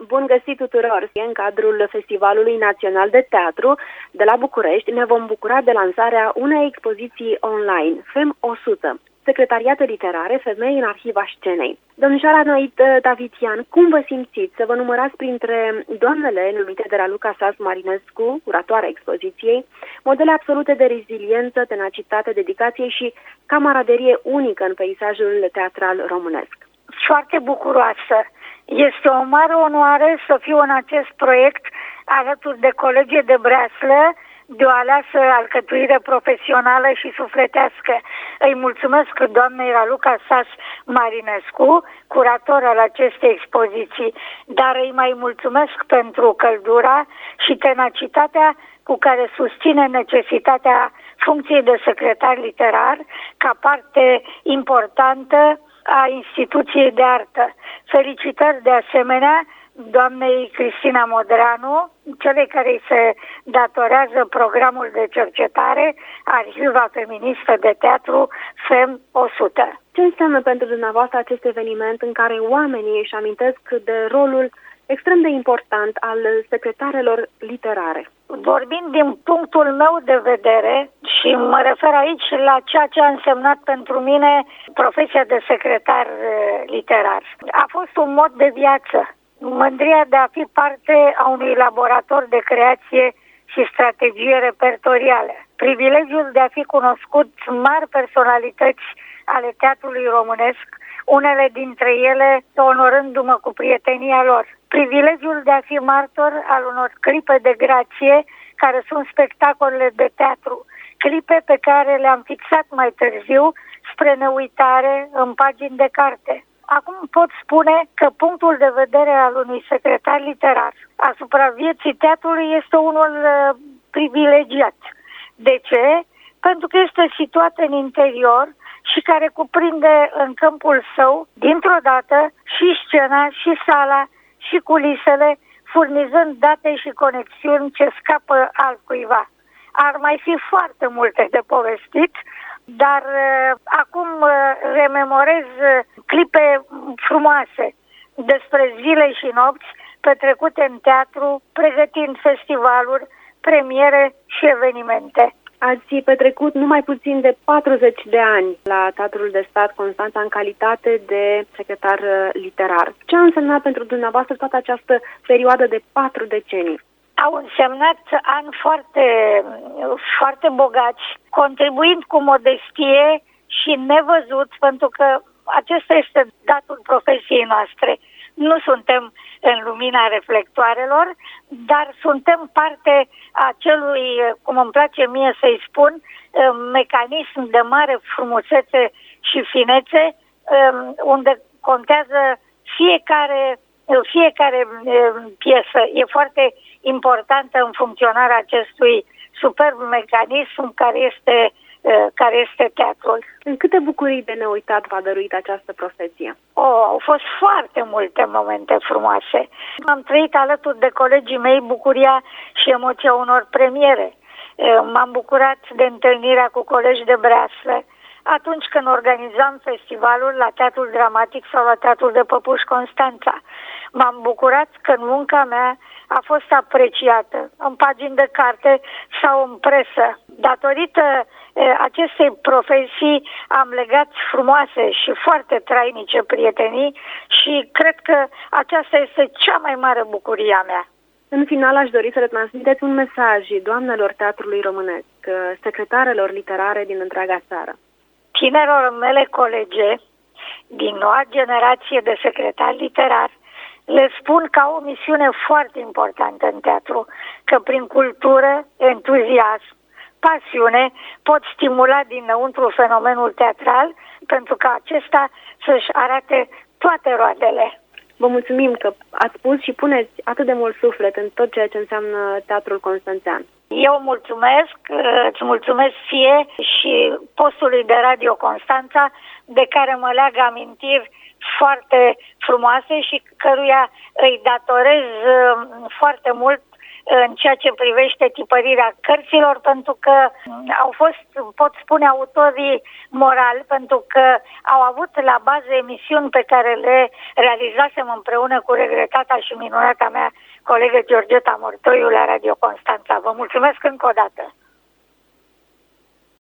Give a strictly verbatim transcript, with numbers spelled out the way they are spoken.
Bun găsit tuturor! În cadrul Festivalului Național de Teatru de la București ne vom bucura de lansarea unei expoziții online, Fem o sută, Secretariate literare, femei în arhiva scenei. Domnișoara Nait Davitian, cum vă simțiți să vă numărați printre doamnele numite de Raluca Sas Marinescu, curatoarea expoziției, modele absolute de reziliență, tenacitate, dedicație și camaraderie unică în peisajul teatral românesc? Foarte bucuroasă. Este o mare onoare să fiu în acest proiect alături de colegii de breaslă, de o aleasă alcătuire profesională și sufletească. Îi mulțumesc doamnei Raluca Sas Marinescu, curator al acestei expoziții, dar îi mai mulțumesc pentru căldura și tenacitatea cu care susține necesitatea funcției de secretar literar ca parte importantă a instituției de artă. Felicitări de asemenea doamnei Cristina Modreanu, celei care îi se datorează programul de cercetare Arhiva Feministă de Teatru Fem o sută. Ce înseamnă pentru dumneavoastră acest eveniment în care oamenii își amintesc de rolul extrem de important al secretarelor literare? Vorbind din punctul meu de vedere, și mă refer aici la ceea ce a însemnat pentru mine profesia de secretar literar, a fost un mod de viață. Mândria de a fi parte a unui laborator de creație și strategie repertorială. Privilegiul de a fi cunoscut mari personalități ale teatrului românesc, unele dintre ele onorându-mă cu prietenia lor. Privilegiul de a fi martor al unor clipe de grație care sunt spectacolele de teatru, clipe pe care le-am fixat mai târziu spre neuitare în pagini de carte. Acum pot spune că punctul de vedere al unui secretar literar asupra vieții teatrului este unul uh, privilegiat. De ce? Pentru că este situat în interior și care cuprinde în câmpul său, dintr-o dată, și scena, și sala, și culisele, furnizând date și conexiuni ce scapă altcuiva. Ar mai fi foarte multe de povestit, dar uh, acum uh, rememorez uh, clipe frumoase despre zile și nopți petrecute în teatru, pregătind festivaluri, premiere și evenimente. Ați petrecut numai puțin de patruzeci de ani la Teatrul de Stat Constanța în calitate de secretar literar. Ce a însemnat pentru dumneavoastră toată această perioadă de patru decenii? Au însemnat ani foarte, foarte bogați, contribuind cu modestie și nevăzut, pentru că acesta este datul profesiei noastre. Nu suntem în lumina reflectoarelor, dar suntem parte a celui, cum îmi place mie să-i spun, mecanism de mare frumusețe și finețe, unde contează fiecare, fiecare piesă. E foarte importantă în funcționarea acestui superb mecanism care este care este teatrul. În câte bucurii de neuitat v-a dăruit această profesie? Oh, au fost foarte multe momente frumoase. Am trăit alături de colegii mei bucuria și emoția unor premiere. M-am bucurat de întâlnirea cu colegi de breaslă atunci când organizam festivalul la Teatrul Dramatic sau la Teatrul de Păpuși Constanța. M-am bucurat că munca mea a fost apreciată în pagini de carte sau în presă. Datorită e, acestei profesii am legat frumoase și foarte trainice prietenii și cred că aceasta este cea mai mare bucurie a mea. În final, aș dori să le transmiteți un mesaj doamnelor teatrului românesc, secretarelor literare din întreaga țară. Tinerilor mele colege din noua generație de secretari literari, le spun ca o misiune foarte importantă în teatru, că prin cultură, entuziasm, pasiune pot stimula dinăuntru fenomenul teatral pentru ca acesta să-și arate toate roadele. Vă mulțumim că ați pus și puneți atât de mult suflet în tot ceea ce înseamnă teatrul constanțean. Eu mulțumesc, îți mulțumesc ție și postului de Radio Constanța, de care mă leagă amintiri foarte frumoase și căruia îi datorez foarte mult în ceea ce privește tipărirea cărților, pentru că au fost, pot spune, autorii morali, pentru că au avut la bază emisiuni pe care le realizasem împreună cu regretata și minunata mea colegă Georgeta Mortoiu la Radio Constanța. Vă mulțumesc încă o dată!